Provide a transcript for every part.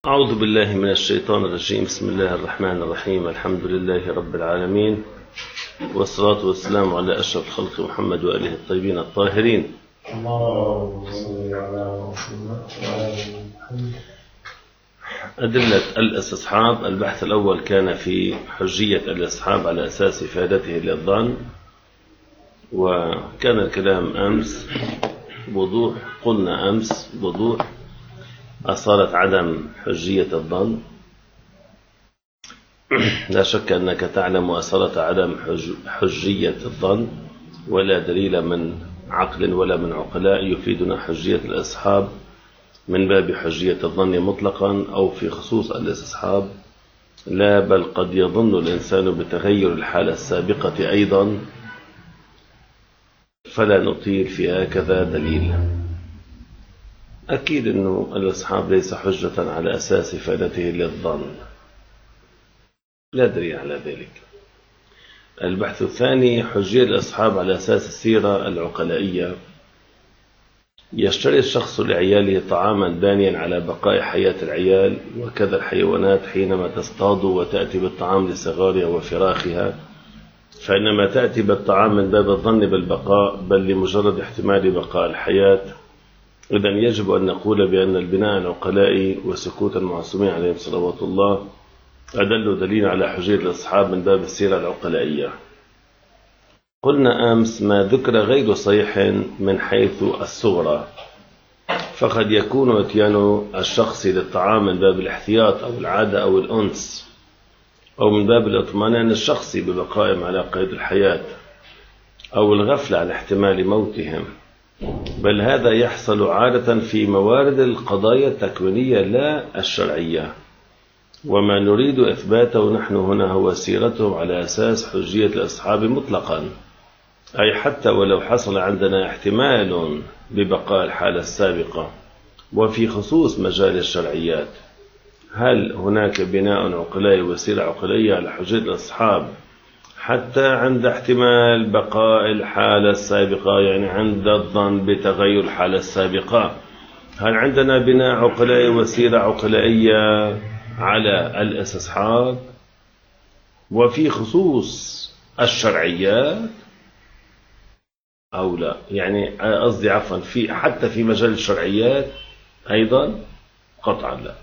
أعوذ بالله من الشيطان الرجيم. بسم الله الرحمن الرحيم. الحمد لله رب العالمين، والصلاة والسلام على أشرف الخلق محمد وآله الطيبين الطاهرين. اللهم صل على محمد وعلى آل محمد. أدلة الاستصحاب. البحث الأول كان في حجية الاستصحاب على أساس إفادته للظن، وكان الكلام أمس بوضوح. قلنا أمس بوضوح أصالة عدم حجية الظن. لا شك أنك تعلم أصالة عدم حجية الظن، ولا دليل من عقل ولا من عقلاء يفيدنا حجية الاستصحاب من باب حجية الظن مطلقا أو في خصوص الاستصحاب. لا، بل قد يظن الإنسان بتغير الحالة السابقة أيضا، فلا نطيل في هكذا دليل. أكيد أنه الاستصحاب ليس حجة على أساس إفادته للظن، لا دليل على ذلك. البحث الثاني حجية الاستصحاب على أساس السيرة العقلائية. يشتري الشخص لعياله طعاما دانيا على بقاء حياة العيال، وكذا الحيوانات حينما تصطاد وتأتي بالطعام لصغارها وفراخها، فإنما تأتي بالطعام من باب الظن بالبقاء بل لمجرد احتمال بقاء الحياة. إذن يجب أن نقول بأن البناء العقلائي وسكوت المعصومين عليهم صلوات الله أدل دليل على حجية الاستصحاب من باب السيرة العقلائية. قلنا أمس ما ذكر غير صحيح من حيث الصغرى، فقد يكون اتيان الشخص للطعام من باب الاحتياط أو العادة أو الأنس، أو من باب الاطمئنان الشخصي ببقائهم على قيد الحياة، أو الغفلة عن احتمال موتهم، بل هذا يحصل عادة في موارد القضايا التكوينية لا الشرعية. وما نريد إثباته نحن هنا هو سيرتهم على أساس حجية الاستصحاب مطلقا، أي حتى ولو حصل عندنا احتمال ببقاء الحالة السابقة. وفي خصوص مجال الشرعيات، هل هناك بناء عقلائي وسيرة عقلائية على حجية الاستصحاب حتى عند احتمال بقاء الحالة السابقة، يعني عند الظن بتغير الحالة السابقة؟ هل عندنا بناء عقلائي وسيرة عقلائية على الاستصحاب؟ وفي خصوص الشرعيات أو لا؟ يعني قصدي عفوا حتى في مجال الشرعيات أيضا قطعا لا.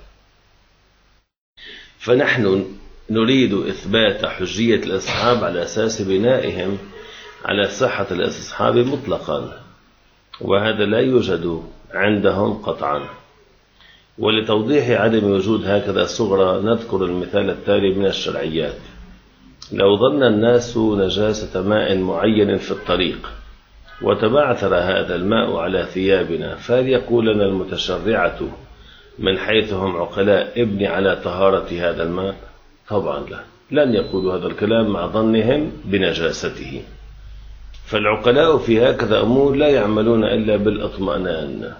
فنحن نريد إثبات حجية الاستصحاب على أساس بنائهم على صحة الاستصحاب مطلقا، وهذا لا يوجد عندهم قطعا. ولتوضيح عدم وجود هكذا صغرى نذكر المثال التالي من الشرعيات. لو ظن الناس نجاسة ماء معين في الطريق وتبعثر هذا الماء على ثيابنا، فهل يقول لنا المتشرعة من حيث هم عقلاء ابني على طهارة هذا الماء؟ طبعا لا، لن يقولوا هذا الكلام مع ظنهم بنجاسته. فالعقلاء في هكذا أمور لا يعملون إلا بالاطمئنان،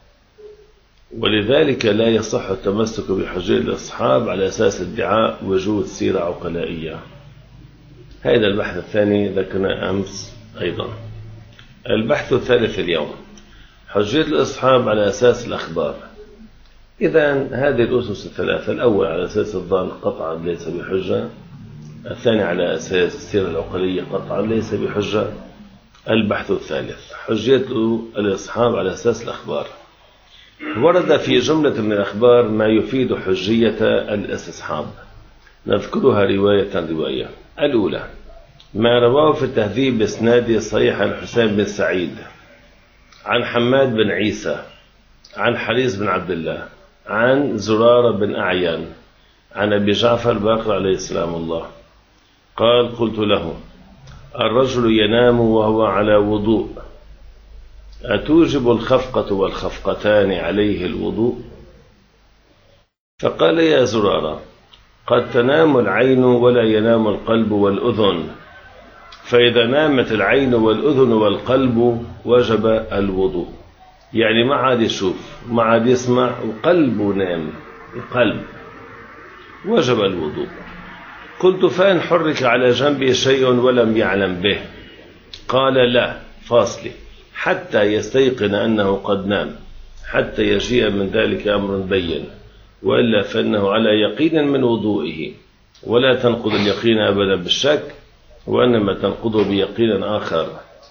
ولذلك لا يصح التمسك بحجية الاستصحاب على أساس ادعاء وجود سيرة عقلائية. هذا البحث الثاني ذكرنا أمس أيضا. البحث الثالث اليوم حجية الاستصحاب على أساس الأخبار. إذن هذه الأسس الثلاثة: الأول على أساس الظن قطعا ليس بحجة، الثاني على أساس السيرة العقلية قطعا ليس بحجة، البحث الثالث حجية الاستصحاب على أساس الأخبار. ورد في جملة من الأخبار ما يفيد حجية الاستصحاب، نذكرها رواية. الأولى ما رواه في التهذيب بإسناد صحيح عن حسين بن سعيد عن حماد بن عيسى عن حريص بن عبد الله عن زرارة بن أعين عن أبي جعفر باقر عليه السلام الله قال: قلت له: الرجل ينام وهو على وضوء، أتوجب الخفقة والخفقتان عليه الوضوء؟ فقال: يا زرارة، قد تنام العين ولا ينام القلب والأذن، فإذا نامت العين والأذن والقلب وجب الوضوء. يعني ما عاد يشوف، ما عاد يسمع، وقلبه نام، القلب وجب الوضوء. قلت: فإن حرك على جنبه شيء ولم يعلم به؟ قال: لا، فاصلي حتى يستيقن أنه قد نام، حتى يجيء من ذلك أمر بين، وإلا فإنه على يقين من وضوئه، ولا تنقض اليقين أبدا بالشك، وإنما تنقضه بيقين آخر.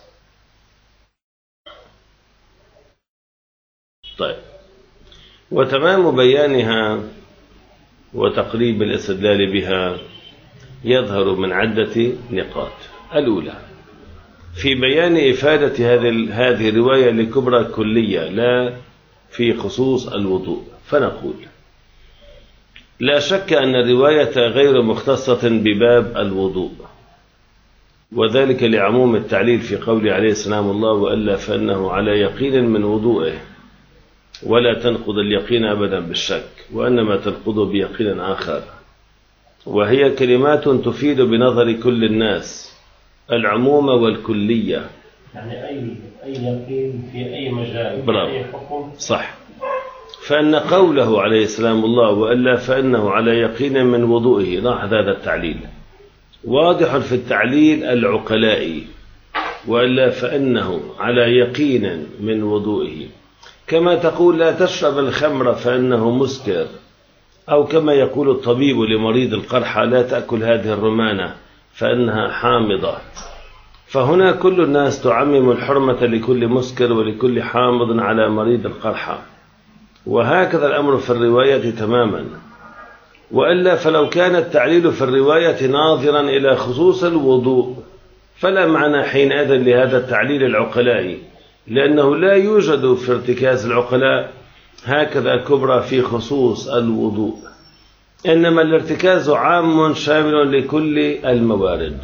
طيب، وتمام بيانها وتقريب الاستدلال بها يظهر من عدة نقاط. الأولى في بيان إفادة هذه الرواية لكبرى كلية لا في خصوص الوضوء، فنقول لا شك أن الرواية غير مختصة بباب الوضوء، وذلك لعموم التعليل في قوله عليه السلام الله وإلا فإنه على يقين من وضوئه، ولا تنقض اليقين أبدا بالشك، وإنما تنقضه بيقين آخر، وهي كلمات تفيد بنظر كل الناس العموم والكلية، يعني أي يقين في أي مجال في أي حكم. صح. فإن قوله عليه السلام الله وإلا فإنه على يقين من وضوئه، لاحظ هذا التعليل واضح في التعليل العقلائي، وإلا فإنه على يقين من وضوئه، كما تقول لا تشرب الخمر فإنه مسكر، أو كما يقول الطبيب لمريض القرحة لا تأكل هذه الرمانة فإنها حامضة. فهنا كل الناس تعمم الحرمة لكل مسكر ولكل حامض على مريض القرحة، وهكذا الأمر في الرواية تماما. وإلا فلو كان التعليل في الرواية ناظرا إلى خصوص الوضوء فلا معنى حينئذ لهذا التعليل العقلائي، لأنه لا يوجد في ارتكاز العقلاء هكذا كبرى في خصوص الوضوء، إنما الارتكاز عام شامل لكل الموارد.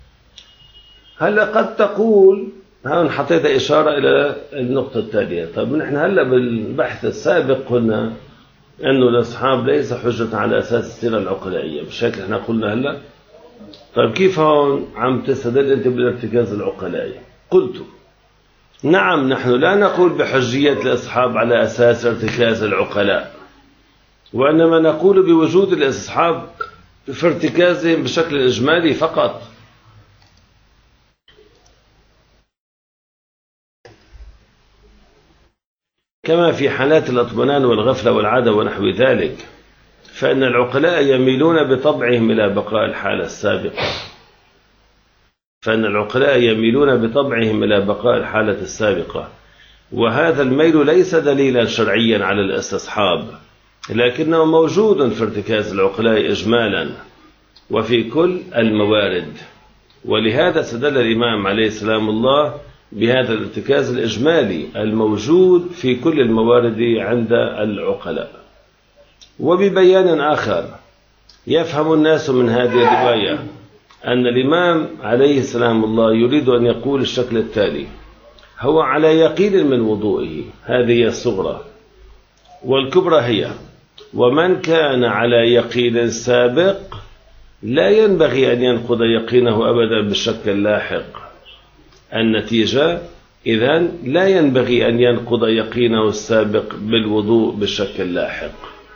هلا قد تقول هون حطيت إشارة إلى النقطة التالية. طيب نحن هلا بالبحث السابق قلنا أنه الأصحاب ليس حجة على أساس السيرة العقلائية، مش هيك احنا قلنا هلا؟ طيب كيف هون عم تستدل أنت بالارتكاز العقلائي؟ قلت نعم، نحن لا نقول بحجية الأصحاب على أساس ارتكاز العقلاء، وإنما نقول بوجود الأصحاب في ارتكازهم بشكل إجمالي فقط. كما في حالات الاطمئنان والغفلة والعادة ونحو ذلك، فإن العقلاء يميلون بطبعهم إلى بقاء الحالة السابقة، وهذا الميل ليس دليلا شرعيا على الاستصحاب، لكنه موجود في ارتكاز العقلاء إجمالا وفي كل الموارد. ولهذا استدل الإمام عليه السلام الله بهذا الارتكاز الإجمالي الموجود في كل الموارد عند العقلاء. وببيان آخر يفهم الناس من هذه الرواية أن الإمام عليه السلام الله يريد أن يقول الشكل التالي: هو على يقين من وضوئه، هذه الصغرى، والكبرى هي ومن كان على يقين سابق لا ينبغي أن ينقض يقينه أبدا بالشك اللاحق. النتيجة إذن لا ينبغي أن ينقض يقينه السابق بالوضوء بالشك اللاحق،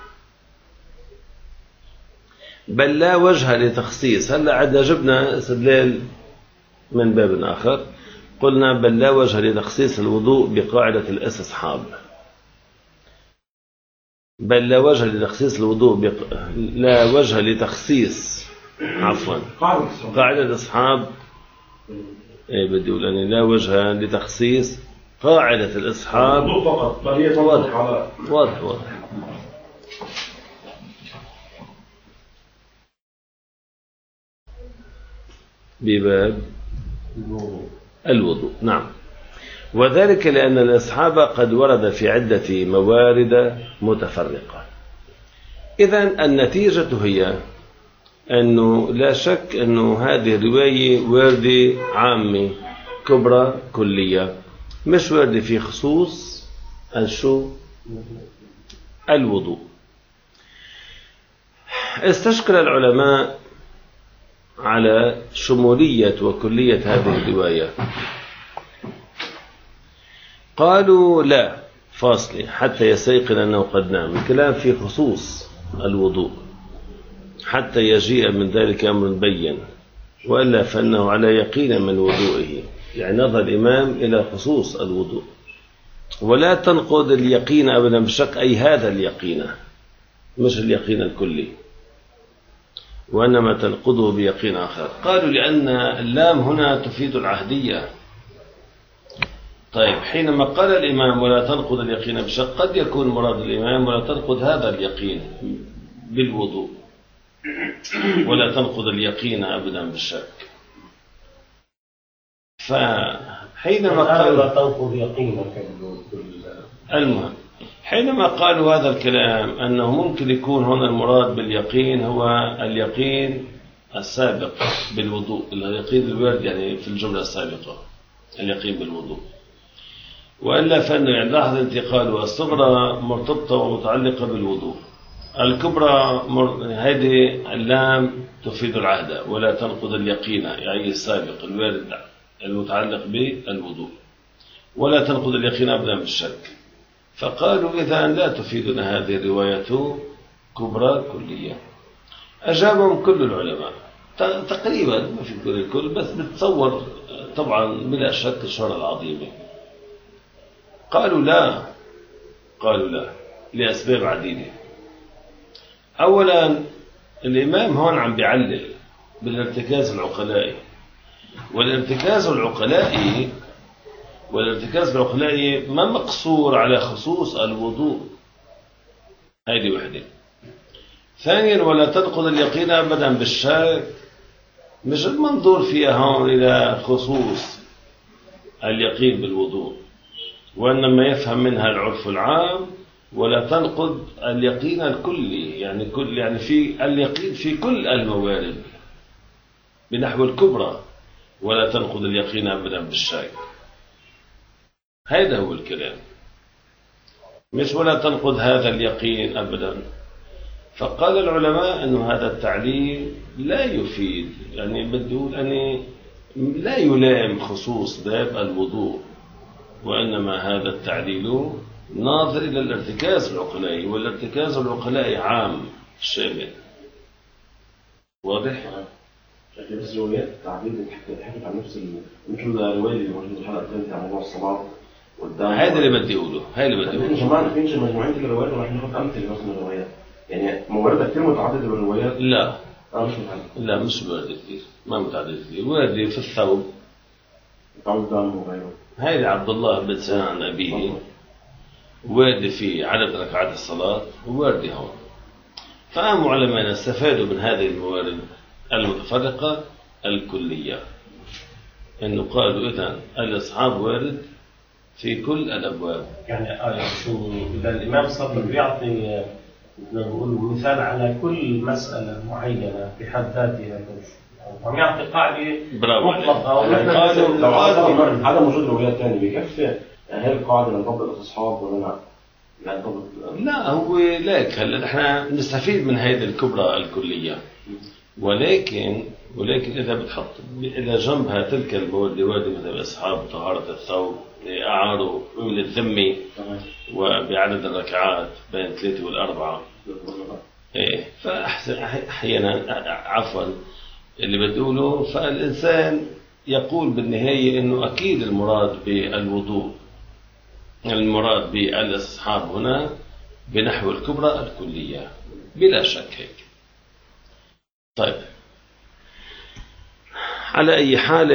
بل لا وجه لتخصيص. هلا عندنا جبنا استدلال من باب آخر، قلنا بل لا وجه لتخصيص الوضوء بقاعدة الاستصحاب، بل لا وجه لتخصيص الوضوء لا وجه لتخصيص قاعدة الاستصحاب. بدي أقول أني لا وجه لتخصيص قاعدة الاستصحاب فقط. واضح بباب الوضوء. نعم، وذلك لأن الاستصحاب قد ورد في عدة موارد متفرقة. إذن النتيجة هي أنه لا شك أنه هذه الرواية واردة عامة كبرى كلية، مش واردة في خصوص الوضوء. استشكل العلماء على شمولية وكلية هذه الرواية، قالوا لا فاصلة حتى يستيقن أنه قد نام، الكلام في خصوص الوضوء حتى يجيء من ذلك أمر بين، وإلا فإنه على يقين من وضوئه، يعني نظر الإمام إلى خصوص الوضوء. ولا تنقض اليقين أبدا بشك، أي هذا اليقين، مش اليقين الكلي، وإنما تنقضه بيقين آخر. قالوا لأن اللام هنا تفيد العهدية. طيب حينما قال الإمام ولا تنقض اليقين بشك، قد يكون مراد الإمام ولا تنقض هذا اليقين بالوضوء، ولا تنقض اليقين أبدا بالشك. فحينما قال لا تنقض يقينك المهم حينما قالوا هذا الكلام أنه ممكن يكون هنا المراد باليقين هو اليقين السابق بالوضوء، اليقين الوارد يعني في الجملة السابقة اليقين بالوضوء، وإلا فإنه يعني لاحظ انتقاله الصغرى مرتبطة ومتعلقة بالوضوء، الكبرى هذه اللام تفيد العهد ولا تنقض اليقين يعني السابق الوارد المتعلق بالوضوء، ولا تنقض اليقين أبدا بالشك. فقالوا إذا لا تفيدنا هذه الرواية كبرى كلية. أجابهم كل العلماء تقريبا، ما في كل الكل، بس بتصور طبعا بلا شك الشهرة العظيمة. قالوا لا لأسباب عديدة. أولا الإمام هون عم بيعلل بالارتكاز العقلائي، والارتكاز العقلائي ما مقصور على خصوص الوضوء، هذه وحدة. ثانيا ولا تنقض اليقين أبدا بالشك، مش المنظور فيها هون إلى خصوص اليقين بالوضوء، وإنما يفهم منها العرف العام ولا تنقض اليقين الكلي، يعني في اليقين في كل الموارد بنحو الكبرى، ولا تنقض اليقين أبدا بالشك. هذا هو الكلام، مش ولا تنقض هذا اليقين أبدا. فقال العلماء أن هذا التعليل لا يفيد، يعني بدون أن لا يلام خصوص باب الوضوء، وإنما هذا التعليل ناظر إلى الارتكاز العقلائي، والارتكاز العقلائي عام شامل. واضح؟ لكن بس روايات تعبير حكت عن نفس مثل الرواية اللي موجودة في الحلقة الثالثة عن موضوع الصلاة والدم. هذا اللي بدي أقوله، جمعنا فينش مجموعين كل الروايات، وراح ناخد أمثلة مثلا من الروايات، يعني مواردها كثير متعددة بالروايات. لا مش متعددة. لا مش واردة كثير، ما متعددة كثير. واردة في الثوب، تعود دم وغيره. هذا عبد الله بن سنان عن أبيه، واردة في عدد ركعات الصلاة، واردة هون. فهم علماء استفادوا من هذه الموارد المتفرقة الكلية، أنه قالوا إذن الإصحاب وارد في كل الأبواب. يعني شو إذا الإمام صدر بيعطي نقول مثال على كل مسألة معينة بحد ذاتها، وعم يعطي قاعدة مطلقة. عدم وجود روايات ثانية بكفي هل القاعدة لنطبق الأصحاب ولا لا؟ لا هو لك هلا نحن نستفيد من هذه الكبرى الكلية، ولكن إذا بتحط إلى جنبها تلك المواد مثل أصحاب طهارة الثوب، أعاروا من الذمة، وبعدد الركعات بين 3 و4. إيه فأحيانا عفوا اللي بدقوله، فالإنسان يقول بالنهاية إنه أكيد المراد بالوضوء، المراد بالأصحاب هنا بنحو الكبرى الكلية بلا شك هيك. طيب على أي حال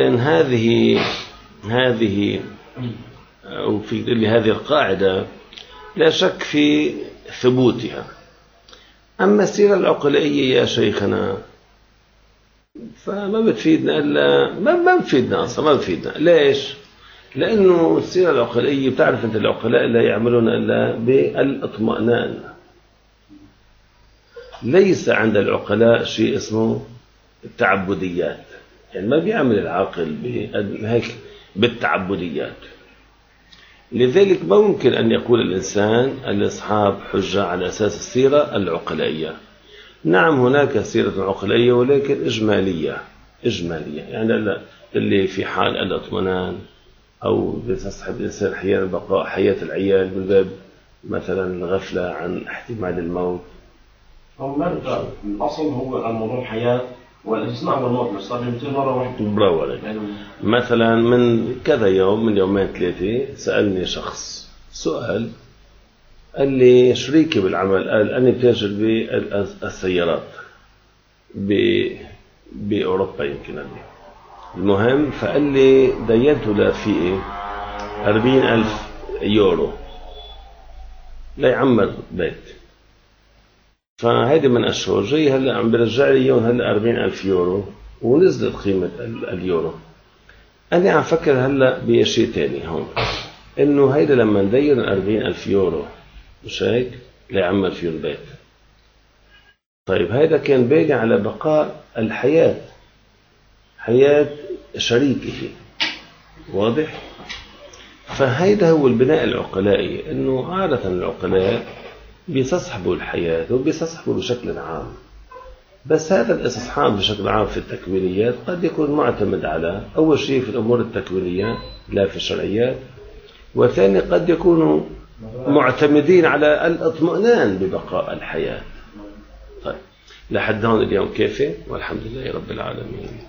هذه وفي هذه القاعدة لا شك في ثبوتها. أما السيرة العقلائية يا شيخنا فما بتفيدنا إلا ما بتفيدنا أصلا، ما بتفيدنا. ليش؟ لأنه السيرة العقلائية بتعرف أنت العقلاء لا يعملون إلا بالاطمئنان. ليس عند العقلاء شيء اسمه التعبديات، يعني ما بيعمل العاقل هيك بالتعبديات. لذلك ما ممكن أن يقول الإنسان الأصحاب حجة على أساس السيرة العقلائية. نعم هناك سيرة عقلائية ولكن إجمالية، يعني اللي في حال الاطمئنان أو بتصحب الإنسان أحيانا بقاء حياة العيال من باب مثلا الغفلة عن احتمال الموت. الأصل هو الموضوع الحياة والاستثناء بالموت، بس طبعا بتصير مرة واحدة. برافو عليك. مثلا من كذا يوم، من 2 3 سألني شخص سؤال قال لي شريكي بالعمل، قال أنا بتاجر بالسيارات بأوروبا يمكن قال لي. المهم فقال لي دينته لرفيقي 40,000 يورو ليعمر بيت. فهيدي من أشهر جاي هلا عم برجع لي اياهم هلا 40,000 يورو ونزلت قيمة اليورو. أنا عم فكر هلا بشيء تاني هون، إنه هيدا لما ندين 40,000 يورو مش هيك ليعمر فيه البيت. طيب هيدا كان باقي على بقاء الحياة، حياة شريكه، واضح؟ فهيدا هو البناء العقلائي، إنه عادة العقلاء بيستصحبوا الحياة وبيستصحبوا بشكل عام، بس هذا الاستصحاب بشكل عام في التكوينيات قد يكون معتمد على أول شيء في الأمور التكوينية لا في الشرعيات، وثاني قد يكونوا معتمدين على الاطمئنان ببقاء الحياة. طيب لحد هون اليوم كيف؟ والحمد لله رب العالمين.